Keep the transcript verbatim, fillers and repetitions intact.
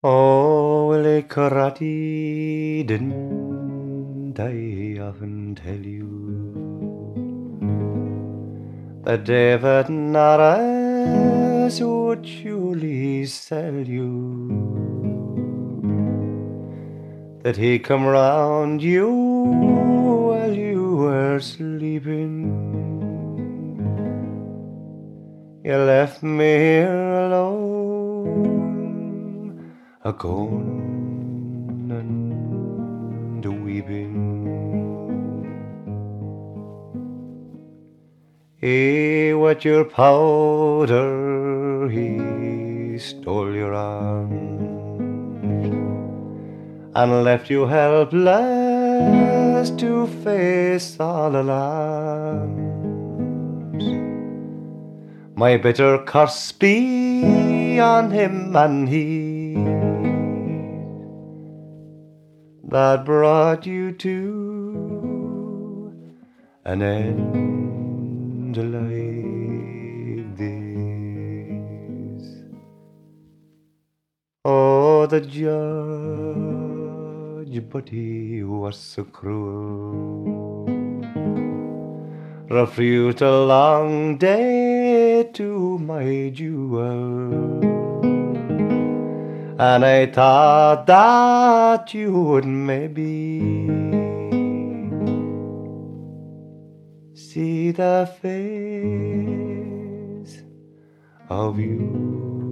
Oh, Willie Karate, didn't I often tell you that David Norris would surely sell you, that he come round you while you were sleeping? You left me here alone, a gone and a weeping. He wet your powder, he stole your arms, and left you helpless to face all alarms. My bitter curse be on him and he that brought you to an end like this. Oh, the judge, but he was so cruel, refused a long day to my jewel, and I thought that you would maybe see the face of you